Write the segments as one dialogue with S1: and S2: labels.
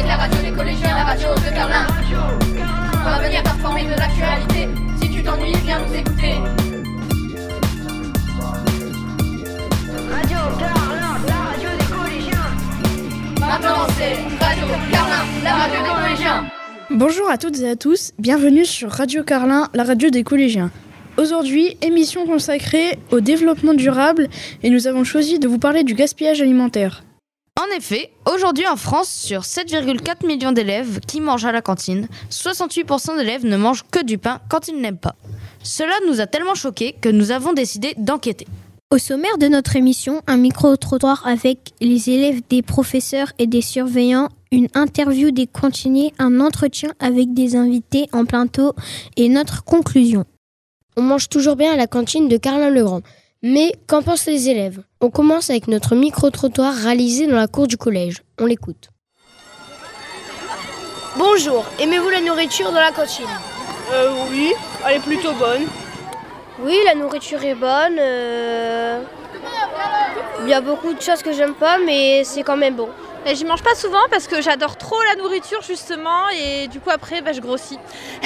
S1: la radio des collégiens, la radio de Carlin. On va venir t'informer de l'actualité. Si tu t'ennuies, viens nous écouter.
S2: Radio Carlin, la radio des collégiens.
S1: Maintenant c'est Radio Carlin, la radio des collégiens.
S3: Bonjour à toutes et à tous, bienvenue sur Radio Carlin, la radio des collégiens. Aujourd'hui, émission consacrée au développement durable et nous avons choisi de vous parler du gaspillage alimentaire.
S4: En effet, aujourd'hui en France, sur 7,4 millions d'élèves qui mangent à la cantine, 68% d'élèves ne mangent que du pain quand ils n'aiment pas. Cela nous a tellement choqués que nous avons décidé d'enquêter.
S5: Au sommaire de notre émission, un micro-trottoir avec les élèves, des professeurs et des surveillants, une interview des cantiniers, un entretien avec des invités en plateau et notre conclusion.
S6: On mange toujours bien à la cantine de Carlin-le-Grand. Mais qu'en pensent les élèves ? On commence avec notre micro-trottoir réalisé dans la cour du collège. On l'écoute.
S7: Bonjour, aimez-vous la nourriture dans la cantine ?
S8: Oui, elle est plutôt bonne.
S7: Oui, la nourriture est bonne. Il y a beaucoup de choses que j'aime pas, mais c'est quand même bon.
S9: Et j'y mange pas souvent parce que j'adore trop la nourriture justement et du coup après je grossis.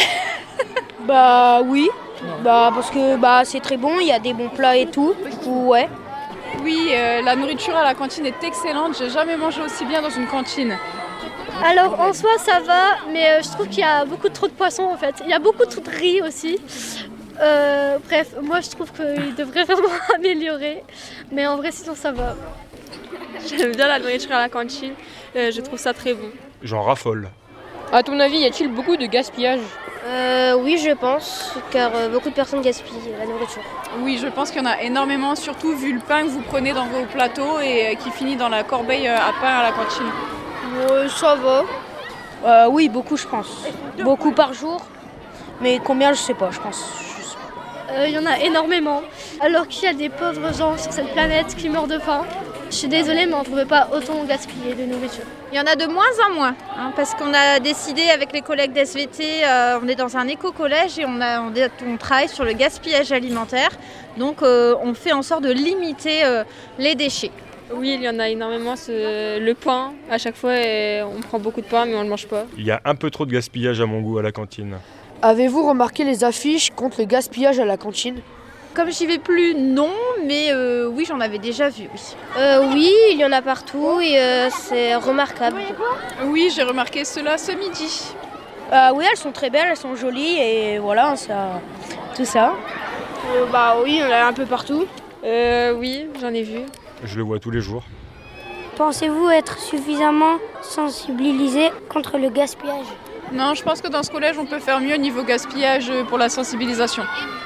S8: Bah oui, parce que c'est très bon, il y a des bons plats et tout. Du coup ouais.
S10: Oui, la nourriture à la cantine est excellente, j'ai jamais mangé aussi bien dans une cantine.
S11: Alors en soi ça va, mais je trouve qu'il y a beaucoup trop de poissons en fait. Il y a beaucoup trop de riz aussi. Bref, moi je trouve qu'il devrait vraiment améliorer, mais en vrai sinon ça va.
S12: J'aime bien la nourriture à la cantine, je trouve ça très bon.
S13: J'en raffole.
S14: À ton avis, y a-t-il beaucoup de gaspillage ?
S7: Oui, je pense, car beaucoup de personnes gaspillent la nourriture.
S10: Oui, je pense qu'il y en a énormément, surtout vu le pain que vous prenez dans vos plateaux et qui finit dans la corbeille à pain à la cantine.
S8: Ça va. Oui, beaucoup je pense. Beaucoup par jour, mais combien je sais pas, je pense.
S11: Il y en a énormément, alors qu'il y a des pauvres gens sur cette planète qui meurent de faim. Je suis désolée, mais on ne pouvait pas autant gaspiller de nourriture.
S9: Il y en a de moins en moins, parce qu'on a décidé avec les collègues d'SVT, on est dans un éco-collège et on travaille sur le gaspillage alimentaire. Donc on fait en sorte de limiter les déchets.
S12: Oui, il y en a énormément. Le pain, à chaque fois, on prend beaucoup de pain, mais on ne le mange pas.
S13: Il y a un peu trop de gaspillage à mon goût à la cantine.
S6: Avez-vous remarqué les affiches contre le gaspillage à la cantine ?
S9: Comme j'y vais plus, non, mais oui, j'en avais déjà vu, oui.
S7: Oui, il y en a partout et c'est remarquable.
S10: Oui, j'ai remarqué cela ce midi.
S8: Oui, elles sont très belles, elles sont jolies et voilà, tout ça. Oui, il y en a un peu partout.
S12: Oui, j'en ai vu.
S13: Je le vois tous les jours.
S5: Pensez-vous être suffisamment sensibilisé contre le gaspillage ?
S10: Non, je pense que dans ce collège, on peut faire mieux niveau gaspillage pour la sensibilisation.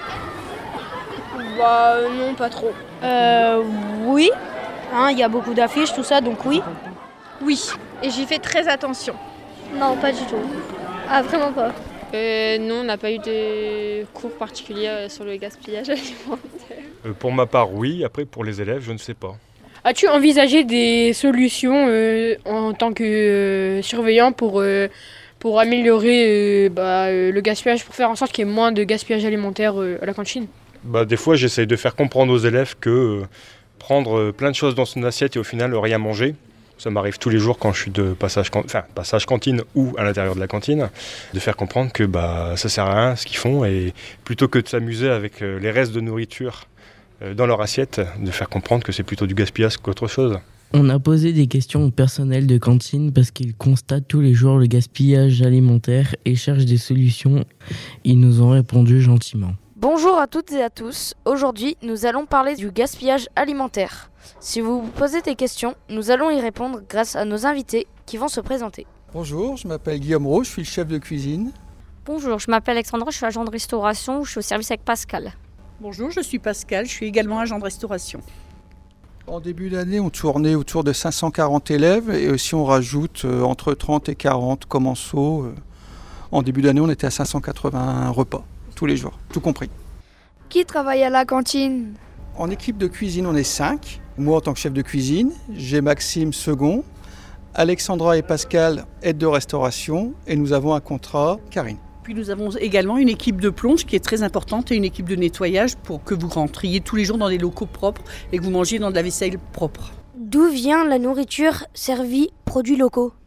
S8: Non, pas trop. Oui, il y a beaucoup d'affiches, tout ça, donc oui.
S9: Oui, et j'y fais très attention.
S11: Non, pas du tout. Ah, vraiment pas.
S12: Non, on n'a pas eu de cours particuliers sur le gaspillage alimentaire.
S13: Pour ma part, oui. Après, pour les élèves, je ne sais pas.
S14: As-tu envisagé des solutions en tant que surveillant pour améliorer le gaspillage, pour faire en sorte qu'il y ait moins de gaspillage alimentaire à la cantine ?
S13: Des fois, j'essaye de faire comprendre aux élèves que prendre plein de choses dans son assiette et au final rien manger, ça m'arrive tous les jours quand je suis de passage cantine ou à l'intérieur de la cantine, de faire comprendre que ça sert à rien ce qu'ils font et plutôt que de s'amuser avec les restes de nourriture dans leur assiette, de faire comprendre que c'est plutôt du gaspillage qu'autre chose.
S15: On a posé des questions au personnel de cantine parce qu'ils constatent tous les jours le gaspillage alimentaire et cherchent des solutions. Ils nous ont répondu gentiment.
S4: Bonjour à toutes et à tous. Aujourd'hui, nous allons parler du gaspillage alimentaire. Si vous vous posez des questions, nous allons y répondre grâce à nos invités qui vont se présenter.
S16: Bonjour, je m'appelle Guillaume Roux, je suis le chef de cuisine.
S17: Bonjour, je m'appelle Alexandra, je suis agent de restauration, je suis au service avec Pascal.
S18: Bonjour, je suis Pascal, je suis également agent de restauration.
S16: En début d'année, on tournait autour de 540 élèves et si on rajoute entre 30 et 40 commensaux, en début d'année, on était à 580 repas, tous les jours, tout compris.
S19: Qui travaille à la cantine ?
S16: En équipe de cuisine, on est 5. Moi, en tant que chef de cuisine, j'ai Maxime second, Alexandra et Pascal, aide de restauration, et nous avons un contrat, Karine.
S18: Puis nous avons également une équipe de plonge qui est très importante et une équipe de nettoyage pour que vous rentriez tous les jours dans des locaux propres et que vous mangiez dans de la vaisselle propre.
S5: D'où vient la nourriture servie, produits locaux ?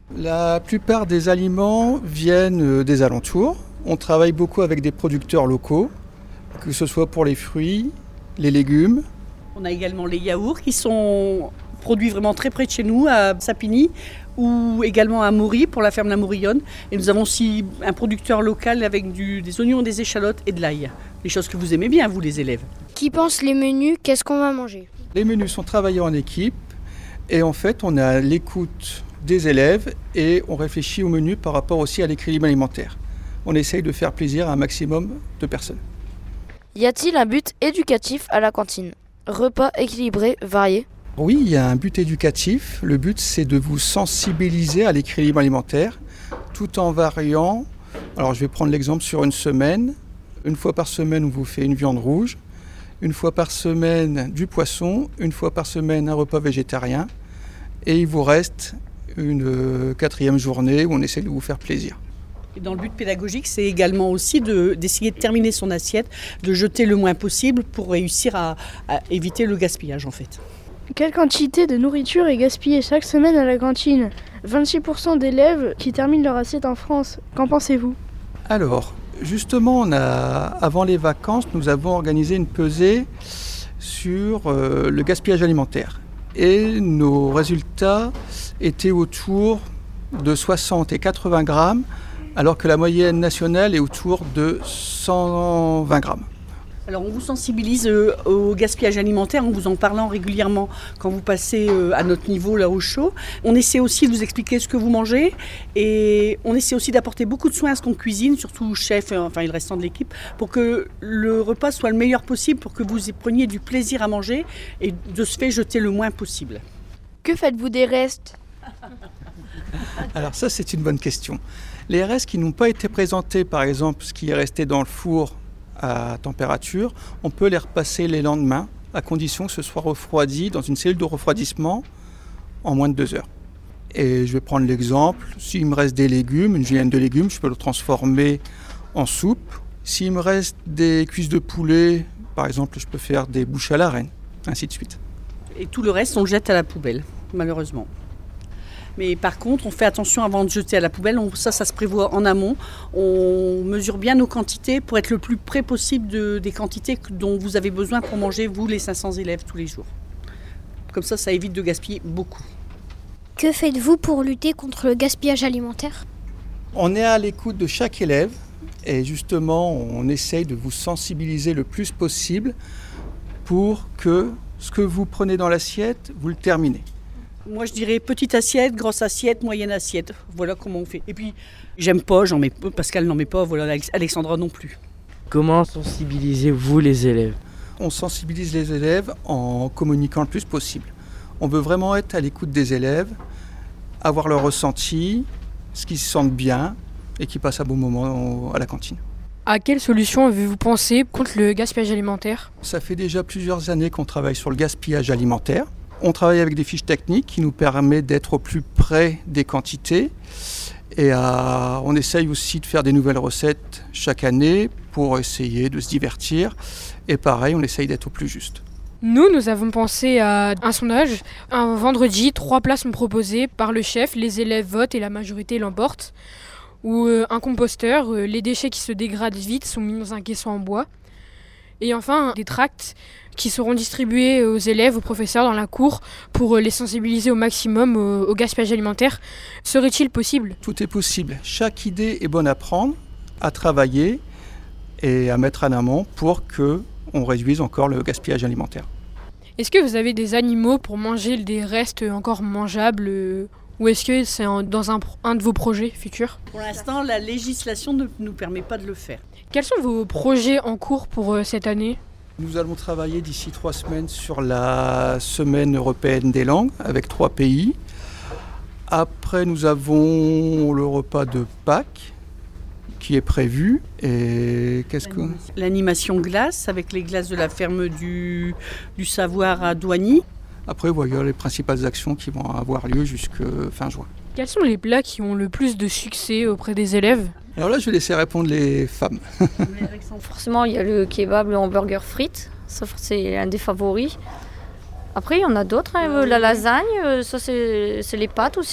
S16: La plupart des aliments viennent des alentours. On travaille beaucoup avec des producteurs locaux, que ce soit pour les fruits, les légumes.
S18: On a également les yaourts qui sont produits vraiment très près de chez nous, à Sapigny, ou également à Maury pour la ferme La Mourillonne. Et nous avons aussi un producteur local avec des oignons, des échalotes et de l'ail. Les choses que vous aimez bien, vous les élèves.
S6: Qui pense les menus, qu'est-ce qu'on va manger?
S16: Les menus sont travaillés en équipe et en fait on est à l'écoute des élèves et on réfléchit au menu par rapport aussi à l'équilibre alimentaire. On essaye de faire plaisir à un maximum de personnes.
S19: Y a-t-il un but éducatif à la cantine? Repas équilibrés, variés?
S16: Oui, il y a un but éducatif. Le but, c'est de vous sensibiliser à l'équilibre alimentaire tout en variant. Alors, je vais prendre l'exemple sur une semaine. Une fois par semaine, on vous fait une viande rouge. Une fois par semaine, du poisson. Une fois par semaine, un repas végétarien. Et il vous reste une 4e journée où on essaie de vous faire plaisir.
S18: Et dans le but pédagogique, c'est également aussi d'essayer de terminer son assiette, de jeter le moins possible pour réussir à éviter le gaspillage en fait.
S3: Quelle quantité de nourriture est gaspillée chaque semaine à la cantine? 26% d'élèves qui terminent leur assiette en France. Qu'en pensez-vous?
S16: Alors, justement, avant les vacances, nous avons organisé une pesée sur le gaspillage alimentaire. Et nos résultats étaient autour de 60 et 80 grammes, alors que la moyenne nationale est autour de 120 grammes.
S18: Alors on vous sensibilise au gaspillage alimentaire en vous en parlant régulièrement quand vous passez à notre niveau là au chaud. On essaie aussi de vous expliquer ce que vous mangez et on essaie aussi d'apporter beaucoup de soins à ce qu'on cuisine, surtout chef et le restant de l'équipe, pour que le repas soit le meilleur possible, pour que vous preniez du plaisir à manger et de ce fait jeter le moins possible.
S19: Que faites-vous des restes?
S16: Alors ça c'est une bonne question. Les restes qui n'ont pas été présentés, par exemple ce qui est resté dans le four à température, on peut les repasser les lendemains à condition que ce soit refroidi dans une cellule de refroidissement en moins de 2 heures. Et je vais prendre l'exemple, s'il me reste des légumes, une julienne de légumes, je peux le transformer en soupe. S'il me reste des cuisses de poulet, par exemple, je peux faire des bouchées à la reine, ainsi de suite.
S18: Et tout le reste, on le jette à la poubelle, malheureusement. Mais par contre, on fait attention avant de jeter à la poubelle. Ça se prévoit en amont. On mesure bien nos quantités pour être le plus près possible des quantités dont vous avez besoin pour manger, vous, les 500 élèves, tous les jours. Comme ça évite de gaspiller beaucoup.
S5: Que faites-vous pour lutter contre le gaspillage alimentaire?
S16: On est à l'écoute de chaque élève et justement, on essaye de vous sensibiliser le plus possible pour que ce que vous prenez dans l'assiette, vous le terminez.
S18: Moi, je dirais petite assiette, grosse assiette, moyenne assiette. Voilà comment on fait. Et puis, j'aime pas, j'en mets peu. Pascal n'en met pas, voilà, Alexandra non plus.
S15: Comment sensibilisez-vous les élèves?
S16: On sensibilise les élèves en communiquant le plus possible. On veut vraiment être à l'écoute des élèves, avoir leur ressenti, ce qu'ils se sentent bien et qu'ils passent un bon moment à la cantine.
S14: À quelle solution avez-vous pensé contre le gaspillage alimentaire?
S16: Ça fait déjà plusieurs années qu'on travaille sur le gaspillage alimentaire. On travaille avec des fiches techniques qui nous permettent d'être au plus près des quantités et on essaye aussi de faire des nouvelles recettes chaque année pour essayer de se divertir et pareil, on essaye d'être au plus juste.
S14: Nous avons pensé à un sondage. Un vendredi, 3 plats sont proposés par le chef, les élèves votent et la majorité l'emporte. Ou un composteur, les déchets qui se dégradent vite sont mis dans un caisson en bois. Et enfin, des tracts qui seront distribués aux élèves, aux professeurs dans la cour pour les sensibiliser au maximum au gaspillage alimentaire. Serait-il possible?
S16: Tout est possible. Chaque idée est bonne à prendre, à travailler et à mettre en amont pour qu'on réduise encore le gaspillage alimentaire.
S14: Est-ce que vous avez des animaux pour manger des restes encore mangeables ou est-ce que c'est dans un de vos projets futurs?
S18: Pour l'instant, la législation ne nous permet pas de le faire.
S14: Quels sont vos projets en cours pour cette année?
S16: Nous allons travailler d'ici 3 semaines sur la semaine européenne des langues avec 3 pays. Après, nous avons le repas de Pâques qui est prévu. Et
S18: l'animation glace avec les glaces de la ferme du Savoir à Douagny.
S16: Après, voilà les principales actions qui vont avoir lieu jusqu'à fin juin.
S14: Quels sont les plats qui ont le plus de succès auprès des élèves?
S16: Alors là, je vais laisser répondre les femmes.
S17: Forcément, il y a le kebab, le hamburger frites. Ça, c'est un des favoris. Après, il y en a d'autres. La lasagne, ça, c'est les pâtes aussi.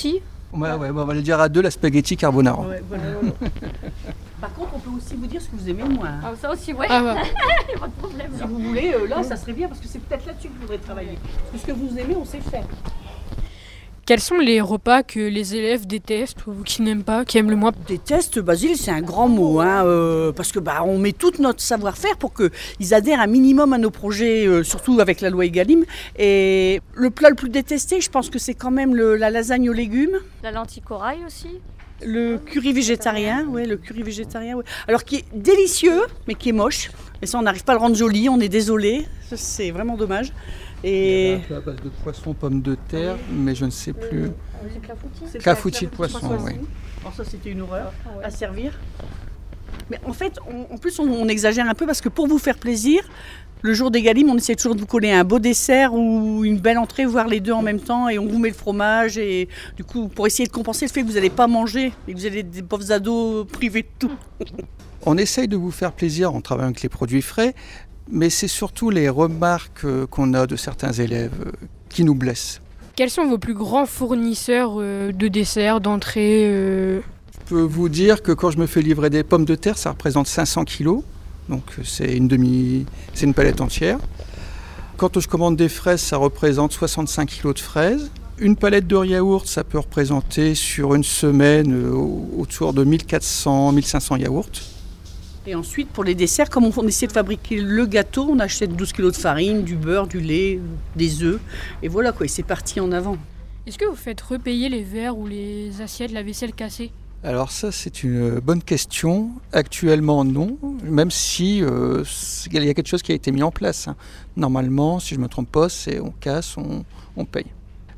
S16: Ouais, on va le dire à deux, la spaghetti carbonara.
S18: Ouais, voilà. Par contre, on peut aussi vous dire ce que vous aimez moins.
S17: Ah, ça aussi, ouais.
S14: Ah, ouais.
S17: Il n'y a pas de problème.
S18: Si vous voulez, là, ça serait bien parce que c'est peut-être là-dessus que vous voudrez travailler. Parce que ce que vous aimez, on sait faire.
S14: Quels sont les repas que les élèves détestent ou qui n'aiment pas, qui aiment le moins?
S18: Déteste, Basile, c'est un grand mot, parce que on met tout notre savoir-faire pour qu'ils adhèrent un minimum à nos projets, surtout avec la loi Egalim. Et le plat le plus détesté, je pense que c'est quand même la lasagne aux légumes.
S17: La lentille corail aussi.
S18: Le curry végétarien, Alors qui est délicieux, mais qui est moche. Et ça, on n'arrive pas à le rendre joli, on est désolé. C'est vraiment dommage. Et...
S16: Il y a un peu à base de poisson, pommes de terre, mais je ne sais plus.
S18: C'est
S16: clafoutis de poisson, oui.
S18: Alors ça, c'était une horreur à servir. Mais en fait, en plus, on exagère un peu parce que pour vous faire plaisir, le jour des Galim, on essaie toujours de vous coller un beau dessert ou une belle entrée, voire les deux en même temps, et on vous met le fromage. Et du coup, pour essayer de compenser le fait que vous n'allez pas manger et que vous allez des pauvres ados privés de tout.
S16: On essaye de vous faire plaisir en travaillant avec les produits frais, mais c'est surtout les remarques qu'on a de certains élèves qui nous blessent.
S14: Quels sont vos plus grands fournisseurs de desserts, d'entrées
S16: Je peux vous dire que quand je me fais livrer des pommes de terre, ça représente 500 kilos. Donc c'est une palette entière. Quand je commande des fraises, ça représente 65 kilos de fraises. Une palette de yaourt, ça peut représenter sur une semaine autour de 1400-1500 yaourts.
S18: Et ensuite, pour les desserts, comme on essaie de fabriquer le gâteau, on achète 12 kilos de farine, du beurre, du lait, des œufs. Et voilà quoi, et c'est parti en avant.
S14: Est-ce que vous faites repayer les verres ou les assiettes, la vaisselle cassée?
S16: Alors ça, c'est une bonne question. Actuellement, non, même si il y a quelque chose qui a été mis en place. Normalement, si je ne me trompe pas, c'est on casse, on paye.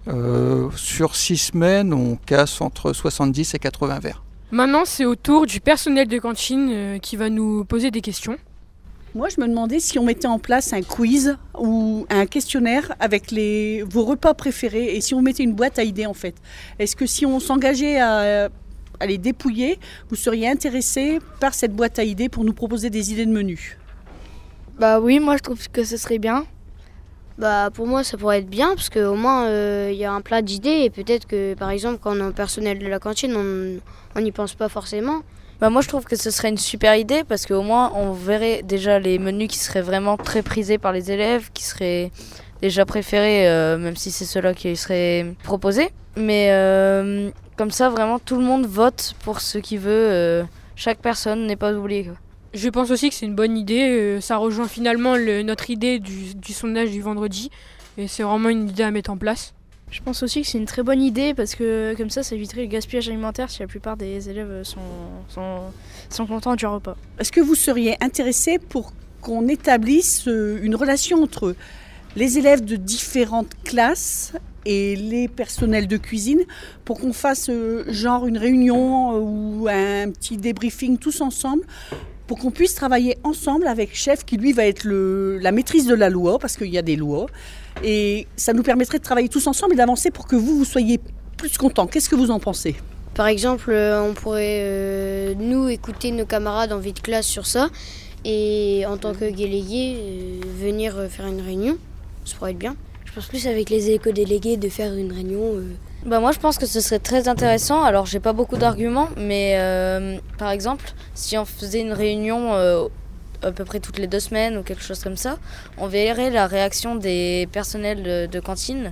S16: Sur 6 semaines, on casse entre 70 et 80 verres.
S14: Maintenant, c'est au tour du personnel de cantine qui va nous poser des questions.
S18: Moi, je me demandais si on mettait en place un quiz ou un questionnaire avec vos repas préférés et si on mettait une boîte à idées en fait. Est-ce que si on s'engageait à les dépouiller, vous seriez intéressé par cette boîte à idées pour nous proposer des idées de menu?
S5: Bah oui, moi je trouve que ce serait bien. Bah pour moi ça pourrait être bien parce qu'au moins y a un plat d'idées et peut-être que par exemple quand on est au personnel de la cantine on n'y pense pas forcément.
S19: Bah moi je trouve que ce serait une super idée parce qu'au moins on verrait déjà les menus qui seraient vraiment très prisés par les élèves, qui seraient déjà préférés même si c'est ceux-là qui seraient proposés. Mais comme ça vraiment tout le monde vote pour ce qu'il veut, chaque personne n'est pas oubliée quoi.
S14: Je pense aussi que c'est une bonne idée, ça rejoint finalement notre idée du sondage du vendredi et c'est vraiment une idée à mettre en place.
S3: Je pense aussi que c'est une très bonne idée parce que comme ça éviterait le gaspillage alimentaire si la plupart des élèves sont contents du repas.
S18: Est-ce que vous seriez intéressé pour qu'on établisse une relation entre les élèves de différentes classes et les personnels de cuisine pour qu'on fasse genre une réunion ou un petit débriefing tous ensemble pour qu'on puisse travailler ensemble avec chef qui lui va être la maîtrise de la loi parce qu'il y a des lois et ça nous permettrait de travailler tous ensemble et d'avancer pour que vous soyez plus contents. Qu'est-ce que vous en pensez ?
S5: Par exemple, on pourrait nous écouter nos camarades en vie de classe sur ça et en tant que délégué venir faire une réunion, ça pourrait être bien. Je pense plus avec les éco-délégués de faire une réunion.
S19: Bah moi je pense que ce serait très intéressant. Alors j'ai pas beaucoup d'arguments, mais par exemple, si on faisait une réunion à peu près toutes les 2 semaines ou quelque chose comme ça, on verrait la réaction des personnels de cantine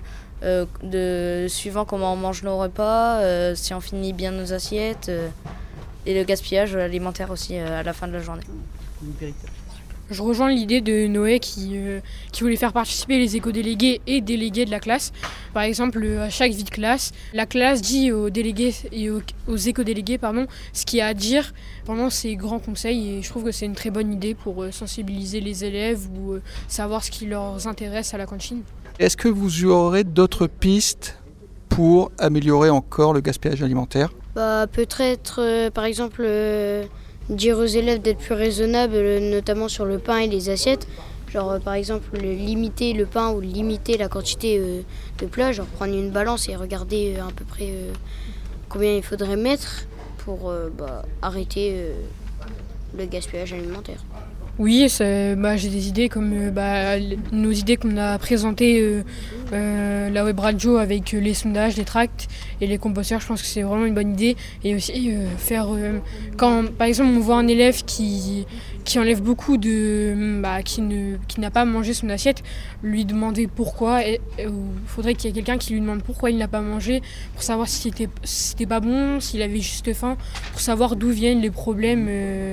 S19: suivant comment on mange nos repas, si on finit bien nos assiettes et le gaspillage alimentaire aussi à la fin de la journée.
S14: Je rejoins l'idée de Noé qui voulait faire participer les éco-délégués et délégués de la classe. Par exemple, à chaque vie de classe, la classe dit aux délégués et aux éco-délégués ce qu'il y a à dire pendant ces grands conseils. Et je trouve que c'est une très bonne idée pour sensibiliser les élèves ou savoir ce qui leur intéresse à la cantine.
S16: Est-ce que vous aurez d'autres pistes pour améliorer encore le gaspillage alimentaire ?
S5: Peut-être, par exemple... dire aux élèves d'être plus raisonnables, notamment sur le pain et les assiettes. Genre par exemple limiter le pain ou limiter la quantité de plats, genre prendre une balance et regarder à peu près combien il faudrait mettre pour arrêter le gaspillage alimentaire.
S14: Oui, j'ai des idées comme nos idées qu'on a présentées la web radio avec les sondages, les tracts et les composteurs. Je pense que c'est vraiment une bonne idée. Et aussi faire quand par exemple on voit un élève qui enlève beaucoup qui n'a pas mangé son assiette, lui demander pourquoi. Il faudrait qu'il y ait quelqu'un qui lui demande pourquoi il n'a pas mangé, pour savoir si c'était pas bon, s'il avait juste faim, pour savoir d'où viennent les problèmes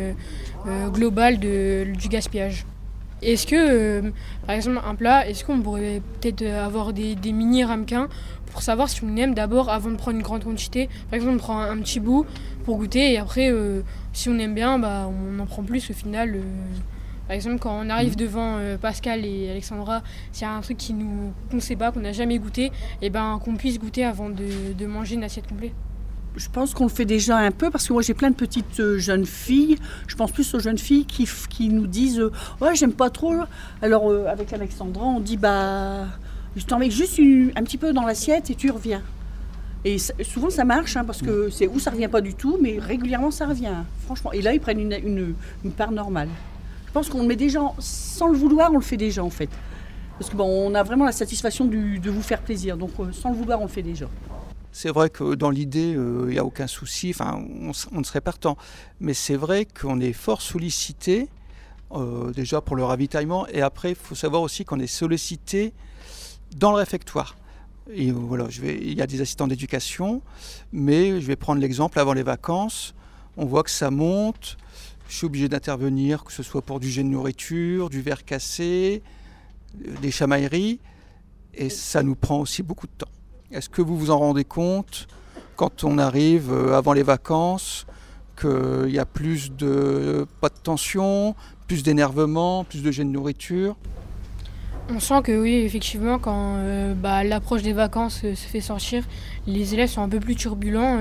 S14: global du gaspillage. Est-ce que, par exemple, un plat, est-ce qu'on pourrait peut-être avoir des mini-ramequins pour savoir si on aime d'abord avant de prendre une grande quantité? Par exemple, on prend un petit bout pour goûter et après, si on aime bien, on en prend plus au final. Par exemple, quand on arrive devant Pascal et Alexandra, s'il y a un truc qu'on ne sait pas, qu'on n'a jamais goûté, qu'on puisse goûter avant de manger une assiette complète.
S18: Je pense qu'on le fait déjà un peu parce que moi j'ai plein de petites jeunes filles. Je pense plus aux jeunes filles qui nous disent ouais, j'aime pas trop. Alors avec Alexandra on dit je t'en mets juste un petit peu dans l'assiette et tu reviens. Et souvent ça marche parce que c'est où ça revient pas du tout, mais régulièrement ça revient franchement. Et là ils prennent une part normale. Je pense qu'on le met déjà sans le vouloir, on le fait déjà en fait. Parce que on a vraiment la satisfaction de vous faire plaisir. Donc sans le vouloir on le fait déjà.
S16: C'est vrai que dans l'idée, il n'y a aucun souci, on ne serait partant. Mais c'est vrai qu'on est fort sollicité, déjà pour le ravitaillement, et après, il faut savoir aussi qu'on est sollicité dans le réfectoire. Et voilà, il y a des assistants d'éducation, mais je vais prendre l'exemple avant les vacances. On voit que ça monte, je suis obligé d'intervenir, que ce soit pour du jet de nourriture, du verre cassé, des chamailleries, et ça nous prend aussi beaucoup de temps. Est-ce que vous vous en rendez compte quand on arrive avant les vacances, qu'il y a pas de tension, plus d'énervement, plus de jet de nourriture?
S14: On sent que oui, effectivement, quand l'approche des vacances se fait sortir, les élèves sont un peu plus turbulents.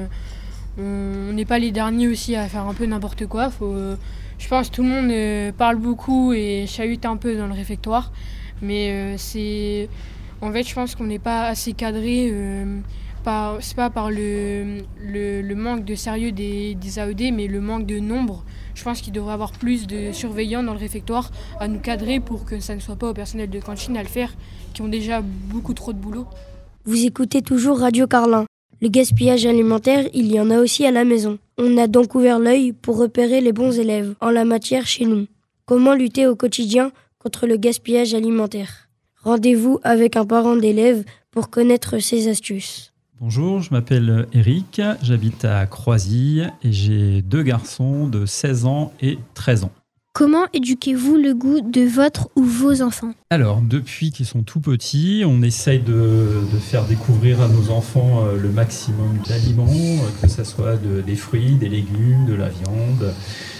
S14: On n'est pas les derniers aussi à faire un peu n'importe quoi. Je pense que tout le monde parle beaucoup et chahute un peu dans le réfectoire. Mais en fait, je pense qu'on n'est pas assez cadré, c'est pas par le manque de sérieux des AED, mais le manque de nombre. Je pense qu'il devrait y avoir plus de surveillants dans le réfectoire à nous cadrer pour que ça ne soit pas au personnel de cantine à le faire, qui ont déjà beaucoup trop de boulot.
S6: Vous écoutez toujours Radio Carlin. Le gaspillage alimentaire, il y en a aussi à la maison. On a donc ouvert l'œil pour repérer les bons élèves en la matière chez nous. Comment lutter au quotidien contre le gaspillage alimentaire ? Rendez-vous avec un parent d'élève pour connaître ces astuces.
S20: Bonjour, je m'appelle Eric, j'habite à Croisy et j'ai 2 garçons de 16 ans et 13 ans.
S5: Comment éduquez-vous le goût de votre ou vos enfants ?
S20: Alors, depuis qu'ils sont tout petits, on essaye de faire découvrir à nos enfants le maximum d'aliments, que ce soit des fruits, des légumes, de la viande.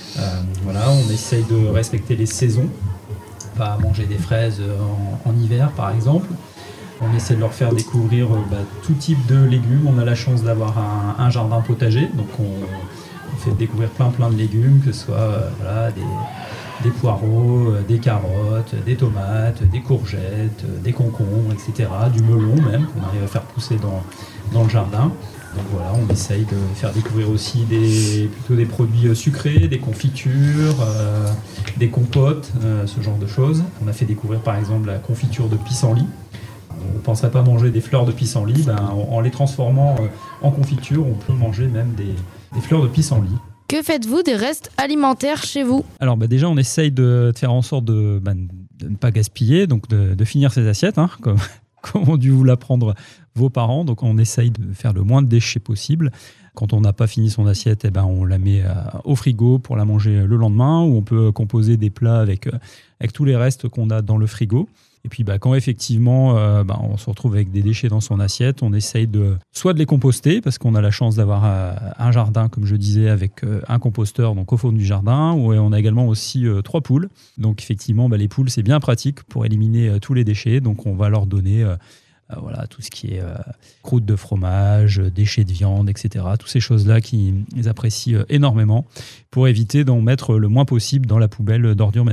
S20: On essaye de respecter les saisons. Pas manger des fraises en hiver par exemple. On essaie de leur faire découvrir tout type de légumes. On a la chance d'avoir un jardin potager, donc on fait découvrir plein de légumes, que ce soit des poireaux, des carottes, des tomates, des courgettes, des concombres, etc. Du melon même, qu'on arrive à faire pousser dans le jardin. Donc voilà, on essaye de faire découvrir aussi plutôt des produits sucrés, des confitures, des compotes, ce genre de choses. On a fait découvrir par exemple la confiture de pissenlit. On ne penserait pas manger des fleurs de pissenlit, en les transformant en confiture, on peut manger même des fleurs de pissenlit.
S4: Que faites-vous des restes alimentaires chez vous ?
S20: Alors déjà, on essaye de faire en sorte de ne pas gaspiller, donc de finir ses assiettes, comme ont dû vous l'apprendre vos parents. Donc on essaye de faire le moins de déchets possible. Quand on n'a pas fini son assiette, on la met au frigo pour la manger le lendemain, ou on peut composer des plats avec tous les restes qu'on a dans le frigo. Et puis quand effectivement on se retrouve avec des déchets dans son assiette, on essaye soit de les composter, parce qu'on a la chance d'avoir un jardin, comme je disais, avec un composteur donc au fond du jardin, où on a également aussi 3 poules. Donc effectivement, les poules, c'est bien pratique pour éliminer tous les déchets. Donc on va leur donner tout ce qui est croûte de fromage, déchets de viande, etc. Toutes ces choses-là qu'ils apprécient énormément, pour éviter d'en mettre le moins possible dans la poubelle d'ordures ménagères.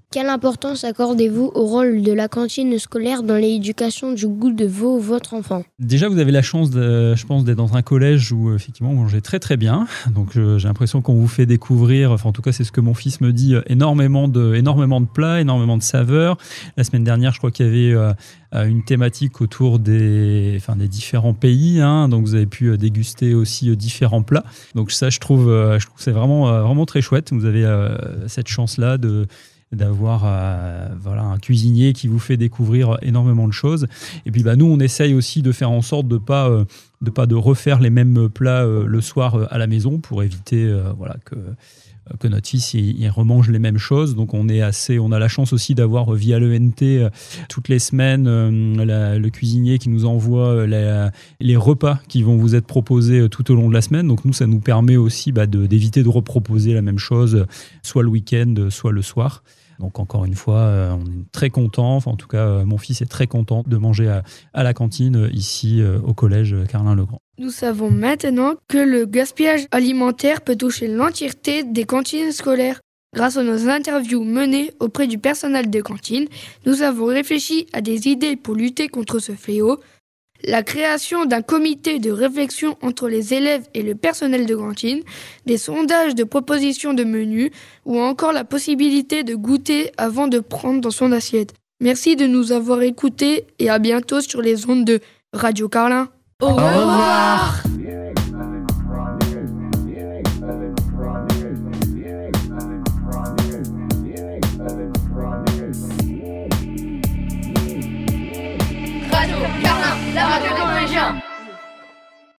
S6: Quelle importance accordez-vous au rôle de la cantine scolaire dans l'éducation du goût de votre enfant ?
S20: Déjà, vous avez la chance, je pense, d'être dans un collège où effectivement vous mangez très très bien. Donc j'ai l'impression qu'on vous fait découvrir, enfin en tout cas c'est ce que mon fils me dit, énormément de plats, énormément de saveurs. La semaine dernière, je crois qu'il y avait une thématique autour des différents pays. Donc vous avez pu déguster aussi différents plats. Donc ça, je trouve que c'est vraiment très chouette. Vous avez cette chance-là d'avoir un cuisinier qui vous fait découvrir énormément de choses. Et puis nous, on essaye aussi de faire en sorte de pas refaire les mêmes plats le soir à la maison pour éviter que notre fils il remange les mêmes choses. Donc on a la chance aussi d'avoir via l'ENT toutes les semaines le cuisinier qui nous envoie les repas qui vont vous être proposés tout au long de la semaine. Donc nous, ça nous permet aussi d'éviter de reproposer la même chose soit le week-end, soit le soir. Donc encore une fois, on est très content, en tout cas mon fils est très content de manger à la cantine ici au collège Carlin-le-Grand.
S21: Nous savons maintenant que le gaspillage alimentaire peut toucher l'entièreté des cantines scolaires. Grâce à nos interviews menées auprès du personnel de cantine, nous avons réfléchi à des idées pour lutter contre ce fléau. La création d'un comité de réflexion entre les élèves et le personnel de cantine, des sondages de propositions de menus ou encore la possibilité de goûter avant de prendre dans son assiette. Merci de nous avoir écoutés et à bientôt sur les ondes de Radio Carlin.
S1: Au revoir.